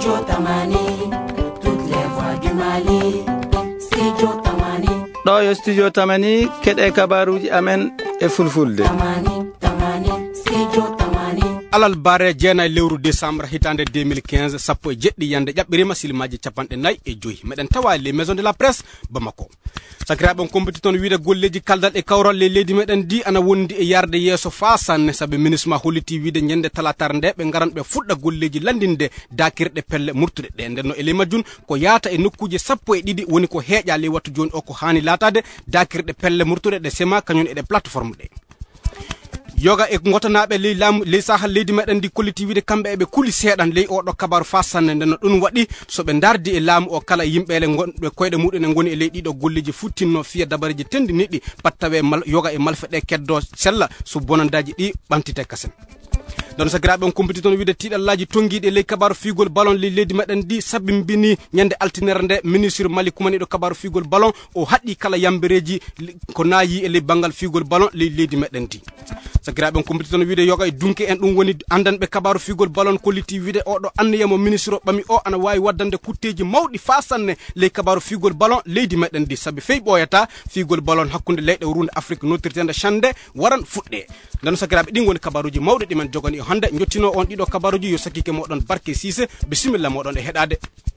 Studio Tamani, toutes les voix du Mali. Studio Tamani. ɗo yo studio Tamani keɗe kabaruji amen e fulfulde. Tamani, Studio Tamani. alal bare jeenay lewru décembre hitande 2015 sappo e jeɗɗi yande ƴaɓɓirima silimaji capanɗe nayyi e joyi meɗen tawa les maisons de la presse Bamako. sakiraɓe on kompiti toon wiide golleji kaldal e kawral le leydi meɗen di ana wondi e yarde yeeso fa sanne saabi ministre ma holliti wiide ñande talatar nde ɓe garan ɓe fuɗɗa golleji landinde dakirɗe pelle murtuɗe ɗe ndenno ele majjun ko yaata e nokkuji sappo e ɗiɗi woni ko heeƴa ley wattu joni o ko hani latade dakirɗe pelle murtuɗe ɗe sema kañum e ɗe plateforme ɗe yoga e gotanaɓe ley laamu ley sahal leydi meɗen ndi kolliti wiide kamɓe eɓe kuuli seeɗan ley oɗo kabaru fa sanne ndenno ɗum waɗi soɓe dardi e laamu o kala yimɓele gonɓe koyɗe muɗum e goni e ley ɗiɗo golleji futtinno fiya dabareji tendiniɗɗi pattawe yoga e malfe ɗe keddo sella so bonandaji ɗi ɓantite kasen don sakiraɓe on kompiti toon wiide tiɗallaji tonguiɗe ley kabaru figol ballon ley leydi meɗen ndi sabimbini ñande altinere nde ministre Mali kumaniɗo kabaru figol ballon o haɗɗi kala yambereji ko naayi e ley banggal figol ballon ley leydi meɗen ndi sakiraɓe on kompiti toon wiide yoga e dunki en ɗum woni andanɓe kabaru figol ballon kolliti wiide oɗo anniyamo ministre o ɓami o ana wawi waddande kutteji mawɗi fa sanne ley kabaru figol ballon leydi meɗen ndi saabi fey ɓoyata figol ballon hakkude leyɗe runde Afrique nottirtende chande waran fuɗɗe nden sakiraɓe ɗin woni kabaruji mawɗi ɗimen jogani e hande jottino on ɗiɗo kabaruji yo sakkike moɗon Barke Cissé bisimilla moɗon e heɗade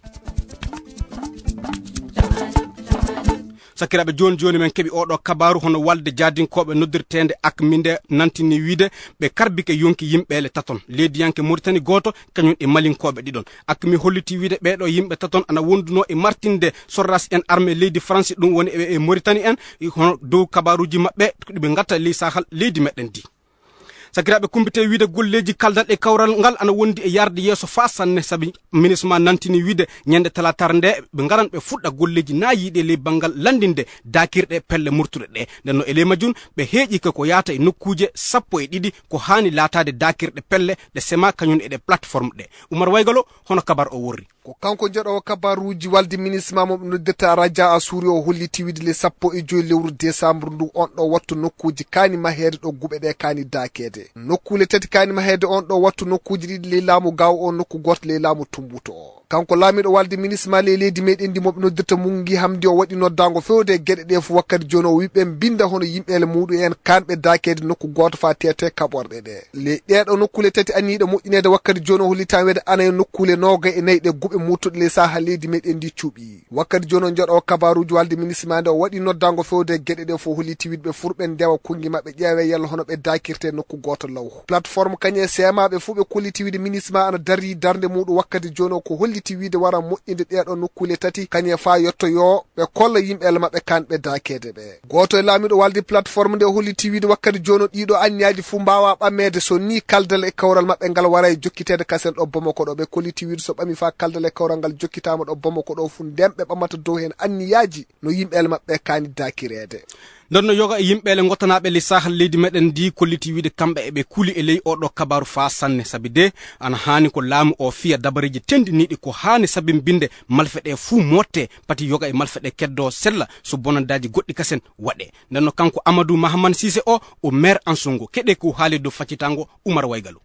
sakiraɓe joni men keeɓi oɗo kabaru hono walde jadinkoɓe noddirtede ak minde nantini wiide ɓe karbike yonki yimɓele taton leydiyanke Mauritanie goto kañum e malinkoɓe ɗiɗon ak mi holliti wiide ɓeɗo yimɓe taton ana wonduno e martinde sorras en armée leydi France ɗum woni e Mauritanie en hono dow kabaruji mabɓe ɗiɓe gatta ley sahal leydi meɗen di sakiraɓe kumbite wiide golleji kaldal e kawral ngal ana wondi e yarde yeeso fa sanne saabi ministre ma nantini wiide ñande talatar nde ɓe garan ɓe fuɗɗa golleji nayiɗe ley banggal landinde dakirɗe pelle murtuɗe ɗe ndenno ele majjun ɓe heeƴi ko yaata e nokkuje sappo e ɗiɗi ko hani latade dakirɗe pelle ɗe sema kañum e ɗe plateforme ɗe Oumar Waygalo hono kabar o worri ko kanko joɗowo kabaruji walde ministre ma mo noddeta Radia Assouri o holliti wiide le sappo e joyi lewru décembre ndu on ɗo wattu nokkuji kani mahede ɗo guɓe ɗe kani dakede nokkule tati kani mahede on ɗo wattu nokkuji ɗiɗi ley laamu gaw o nokku goto ley laamu tumbuto o kanko laamiɗo walde ministre ma ley leydi meɗen ndi moɓe noddirta Mungi Hamdi o waɗi noddago fewde gueɗe ɗe fu wakkati joni o wiɓe binda hono yimɓele muɗum en kanɓe dakede nokku goto fa tete kaɓorɗe ɗe ley ɗeɗo nokkule tati anniɗe moƴƴinede wakkati joni o hollitami wede ana e nokkule noga e nayyi ɗe guɓe muttuɗe ley saha leydi meɗen ndi cuuɓi wakkati joni o joɗo kabaruji walde ministre ma nde o waɗi noddago fewde gueɗe ɗe fo holliti wiɗe ɓe furɓe ndewa kungi mabɓe ƴeewe yalla hono ɓe dakirte nokku goto law plateforme kañe semaɓe fu ɓe kolliti wiide ministre ma ana dari darde muɗum wakkati joni o ko holliti wiide wara moƴƴinde ɗeɗo nokkule tati kañe fa yettoyo ɓe kolla yimɓele mabɓe kanɓe dakede ɓe goto e laamiɗo walde plateforme nde holliti wiide wakkati joni ɗiɗo anniyaji fu mbawa ɓammede so ni kaldal e kawral mabɓe ngal wara e jokkitede kasel ɗo Bamako ɗo ɓe kolliti wiide so ɓami fa kaldal e kawral ngal jokkitama ɗo Bamako ɗo fu ndemɓe ɓamata dow hen anniyaji no yimɓele mabɓe kani dakirede ndonno yoga e yimɓele gottanaɓe ley sahal leydi meɗen ndi kolliti wiide kamɓe eɓe kuuli e ley oɗo kabaru fa sanne saabi de ana hani ko laamu o fiya dabareji tendiniɗi ko hani saabi binde malfe ɗe fuu motte pati yoga e malfe ɗe keddo sella so bonandaji goɗɗi kasen waɗe ndenno kanko Amadou Mahamane Cissé o maire Ansongo keɗe ko haali dow faccitango Oumar Waygalo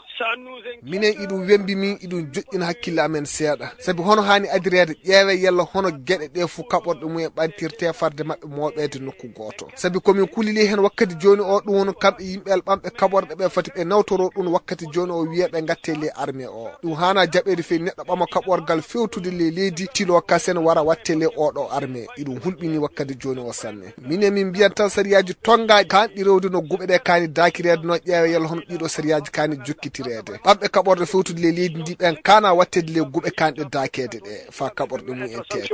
minen iɗum wembi min iɗum joƴƴina hakkille amen seeɗa saabi hono hani adirede ƴeewe yalla hono gueɗe ɗe fu kaɓorɗe mumen ɓantirte farde mabɓe moɓede nokku goto saabi komin kulili hen wakkati joni o ɗum hono kamɓe yimɓel ɓamɓe kaɓorɗe ɓe fati ɓe nawtoro ɗum wakkati joni o wiye ɓe gatte ley armée o ɗum hana jaɓede fewi neɗɗo ɓama kaɓorgal fewtude ley leydi tilo kasen wara watte ley oɗo armée iɗum hulɓini wakkati joni o sanne minen min mbiyan tan sariyaji tongaji kanɗi rewde no guɓe ɗe kani dakirede no ƴeewe yalla hono ɗiɗo sariyaji kani jokkitirede ɓamɓe kaɓorde fewtude ley leydi ndi ɓen kana wattede ley guɓe kanɗe dakede ɗe fa kaɓorɗe mumen tete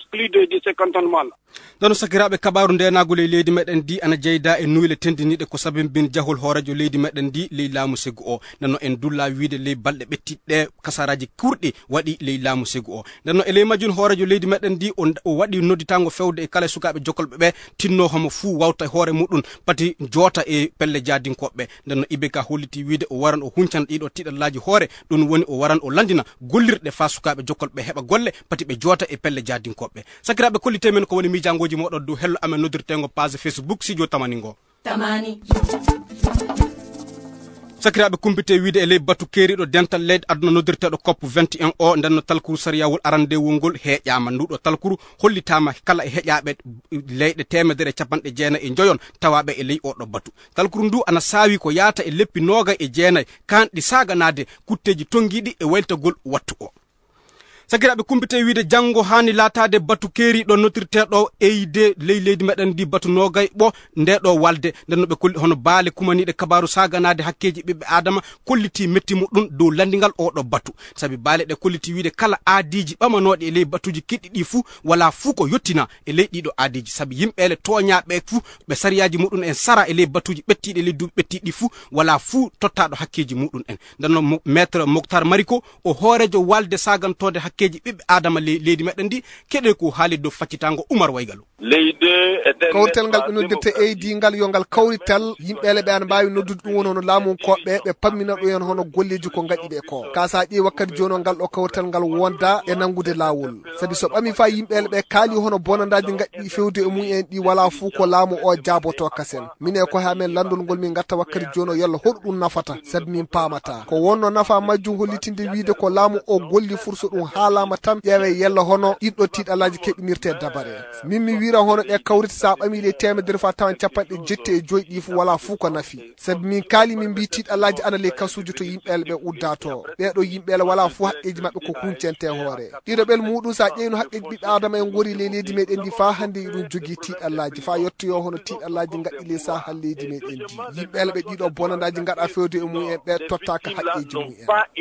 ɗon sakiraɓe kabaru ndenago ley leydi meɗen ndi ana jeyda e nuyle tendiniɗe ko sabimbin jahol hoorejo leydi meɗen ndi ley laamu Ségu o ndenno en dulla wiide ley balɗe ɓettiɗɗe kasaraji kurɗi waɗi ley laamu Ségu o ndenno e ley majjun hoorejo leydi meɗen ndi o waɗi nodditango fewde e kala sukaɓe jokolɓe ɓe tinno homo fuu wawta hoore muɗum pati joota e pelle jadinkoɓeɓe ndenno IBK holliti wiide o waran o huncana ɗiɗo tiɗallaji hoore ɗum woni o waran o landina gollirɗe fa sukaɓe jokolɓe heɓa golle pati ɓe joota e pelle jadinkoɓeɓe sakiraɓe kollite men ko woni mijangoji moɗon dow hello amen noddirtengo page Facebook Studio Tamani ngo Tamani sakiraɓe kumpite wiide e ley batu keeriɗo dental leydi aduna noddirteɗo COP 21 o ndenno talkuru sariyawol arandewol ngol heeƴama nduɗo talkuru hollitama kala e heeƴaɓe leyɗe temedere capanɗe jeenayi e joyon tawaɓe e ley oɗo batu talkuru ndu ana saawi ko yaata e leppi 29 kanɗi saganade kutteji tonguiɗi e wayltagol wattu o sakiraɓe kumpite wiide janggo hani latade batu keeriɗo notirteɗo eyde ley leydi meɗen ndi batu nogay ɓo ndeɗo walde ndenno ɓe kolli hono baale kumaniɗe kabaru saganade hakkeji ɓiɓɓe adama kolliti metti muɗum dow landingal oɗo batu saabi baale ɗe kolliti wiide kala aadiji ɓamanoɗe e ley batuji kiɗɗi ɗi fuu wala fuu ko yettina e ley ɗiɗo aadiji saabi yimɓele toñaɓe fuu ɓe sariyaji muɗum en sara e ley batuji ɓettiɗe ley duuɓi ɓettiɗi fuu wala fuu tottaɗo hakkeji muɗum en ndenno maître Mokhtar Mariko o hoorejo walde sagantode hakkeji ɓiɓɓe adama leydi meɗen ndi keɗe ko haali dow faccitango Oumar Waygalu kawritel ngal ɓe noddirta eydi ngal yo ngal kawrital yimɓele ɓe ana mbawi noddude ɗum woni hono laamu koɓɓe ɓe pammina ɗo hen hono golleji ko gaɗi ɓe ko kasa ƴeewi wakkati joni o ngal ɗo kawrital ngal wonda e nangude lawol saabi so ɓami fa yimɓele ɓe kaali hono bonandaji gaɗɗi fewde e mum en ɗi wala fuu ko laamu o jaaboto kasen min e ko ha men landol ngol min gatta wakkati joni o yalla hoɗo ɗum nafata saabi min pamata ko wonno nafa majjum hollitinde wiide ko laamu o golli furso ɗum haalama tan ƴeewe yalla hono ɗiɗɗo tiiɗalaji keɓinirte dabare min mi wira hono ɗe kawrita sa ɓami le temedere fa tawan capanɗe jetti e joyi ɗi fu wala fuu ko nafi saabi min kaali min mbi tiiɗalaji ana le kasuji to yimɓele ɓe uddato ɓeɗo yimɓele wala fuu haqqeji mabɓe ko huncente hoore ɗiɗoɓel muɗum sa ƴeewno haqqeji ɓiɓɓe adama en gori le leydi meɗen ndi fa hande ɗum jogui tiiɗalaji fa yettoyo hono tiiɗalaji gaɗɗi le sa hal leydi meɗen ndi yimɓele ɓe ɗiɗo bonandaji gaɗa fewde e mum en ɓe tottaka haqqeji mum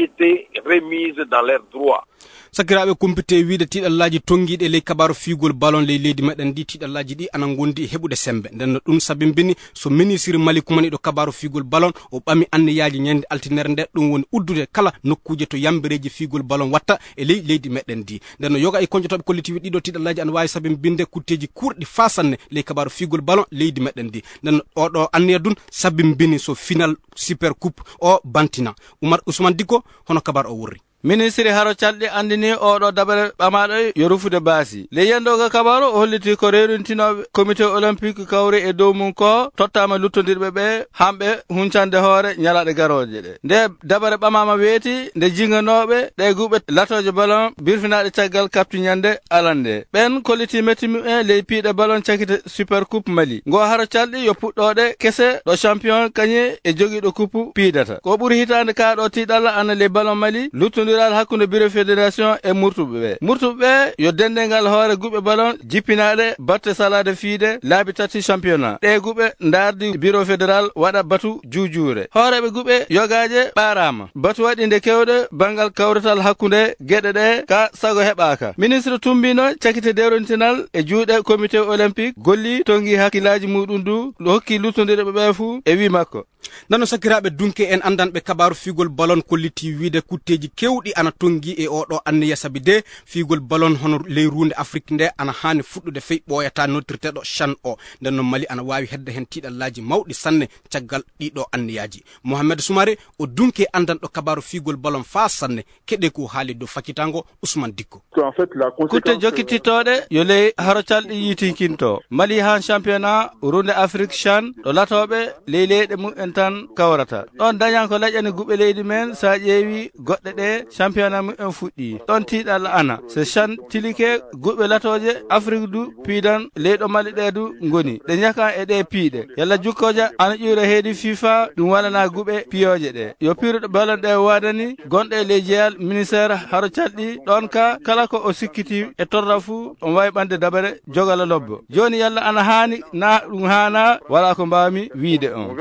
en sakiraɓe kumpite wiide tiɗallaji tonguiɗe ley kabaru figol ballon ley leydi meɗen ndi tiɗallaji ɗi ana gondi e heɓude sembe ndenno ɗum sabimbini so ministre Mali kumaniɗo kabaru figol ballon o ɓami anniyaji ñande altinere nde ɗum woni uddude kala nokkuje to yambereji figol ballon watta e ley leydi meɗen ndi ndenno yoga e konjotoɓe kollitivi ɗiɗo tiɗallaji ana wawi sabimbinde kutteji kurɗi fasanne ley kabaru figol ballon leydi meɗen ndi ndenno oɗo anniya dun sabimbini so final super coupe o bantina Ousmane Dicko hono kabar o wurri ministre haro calɗi andini oɗo dabare ɓamaɗo yo rufude baasi le yendoga kabaru o holliti ko reruntinoɓe comité olympique kawri e dow mum ko tottama luttodirɓe ɓe hamɓe huncande hoore ñalaɗe garoje ɗe nde dabare ɓamama weeti nde jinganoɓe ɗe guɓe latoje ballon birfinaɗe caggal kaptiñande alande ɓen kolliti metti mumen ley piiɗe ballon cakkite super coupe Mali ngo haro calɗi yo puɗɗoɗe kese ɗo champion kañe e joguiɗo coupe piidata ko ɓuuri hitande kaɗo tiɗalla ana ley ballon Mali luttodir hakkunde bureau fédération e murtuɓe ɓe yo dendengal hoore guɓe ballon jippinaɗe batte salade fiide laabi tati championnat ɗe guɓe dardi bureau fédéral waɗa batu juujure hooreɓe guɓe yogaje ɓarama batu waɗi nde kewɗe bangal kawrital hakkunde gueɗe ɗe ka sago heɓaka ministre tumbino cakkite derontinal e juuɗe comité olympique golli tongi hakkillaji muɗum du hokki luttodirɓe ɓe fuu e wi makko nano sakiraɓe dunke en andanɓe kabaru figol ballon kolliti wiide kutteji kewɗi ana tongi e oɗo anniya saabi de figol ballon hono ley runde Afrique nde ana hani fuɗɗude fey ɓoyata noddirteɗo CHAN o nden noon Mali ana wawi hedde hen tiɗallaji mawɗi sanne caggal ɗiɗo anniyaji Mohamed Soumaré o dunke andanɗo kabaru figol ballon fa sanne keɗe ko haali dow faccitango Ousmane Dicko kutte jokkititoɗe yo ley haro calɗi yitinkinto Mali han championnat runde Afrique CHAN ɗo latoɓe ley leyɗe mumen tan kawrata ɗon dañan ko laƴani guɓe leydi men sa ƴeewi goɗɗe ɗe championnat mumen fuɗɗi ɗon tiɗal ana so CHAN tilike guɓe latoje Afrique du piidan leyɗo Mali ɗe du goni ɗe ñakan e ɗe piiɗe yalla jukkoja ana ƴuura heedi FIFA ɗum walana guɓe piyoje ɗe yo piruɗo ballon ɗe wadani gonɗe ley jeyal ministére haro calɗi ɗon ka kala ko o sikkiti e torra fuu on wawi ɓande dabare jogala lobbo joni yalla ana hani na ɗum hana wala ko mbawmi wiide on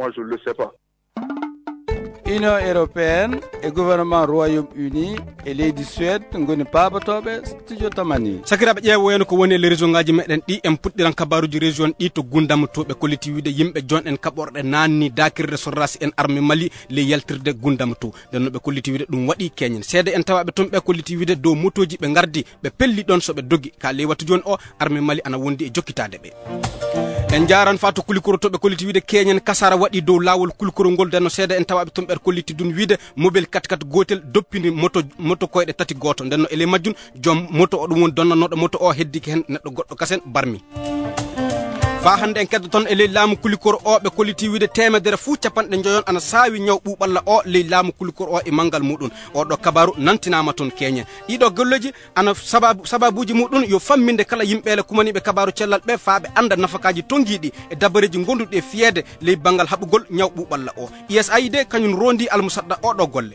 Union européenne e gouvernement Royaume-Uni e leydi Suède ngoni pabatoɓe studio tamani sakiraɓe ƴeewoyeno ko woni e région ngaji meɗen ɗi en puɗɗiran kabaruji région ɗi to gundamtoɓe kolliti wiide yimɓe jon en kaɓorɗe nanni dakirde sorrasi en armée Mali le yaltirde gundamto nden no ɓe kolliti wiide ɗum waɗi keñen seede en tawaɓe toon ɓe kolliti wiide dow motoji ɓe gardi ɓe pelli ɗon soɓe dogui ka ley wattu joni o armée Mali ana wondi e jokkitade ɓe en jaran fa to kulikoro toɓe kolliti wiide keñen kasara waɗi dow lawol kulikoro ngol nden no seede en tawaɓe toon ɓe kolliti dun wiide mobile 4x4 gotel doppini moto koyɗe tati goto nden no ele majjun joom moto o ɗum woni donnanoɗo moto o heddiki hen neɗɗo goɗɗo kasen barmi fa hande en keddoton e ley laamu kulikor o ɓe kolliti wiide temedere fuu capanɗe joyon ana saawi ñaw ɓuuɓalla o ley laamu kulikor o e manggal muɗum oɗo kabaru nantinama toon keñen ɗiɗo golleji ana sababuji muɗum yo famminde kala yimɓele kumaniɓe kabaru cellal ɓe fa ɓe anda nafakaji tonguiɗi e dabareji gonduɗi e fiyede ley banggal haɓugol ñaw ɓuuɓalla o USAID kañum rondi almusadɗa oɗo golle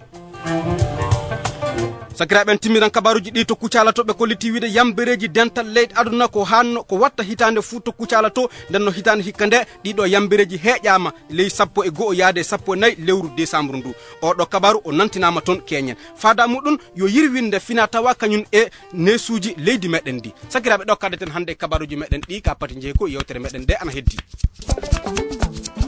sakiraɓen timmiran kabaruji ɗi to kucala to ɓe kolliti wiide yambereji dental leydi aduna ko hanno ko watta hitande fuu to kucala to ndenno hitande hikka nde ɗiɗo yambereji heƴama ley 11 yaade 14 lewru décembre ndu oɗo kabaru o nantinama toon keñen fada muɗum yo yirwinde fina tawa kañum e nesuji leydi meɗen ndi sakiraɓe ɗo kaddeten hande kabaruji meɗen ɗi ka pati jeeyi ko yewtere meɗen nde ana heddi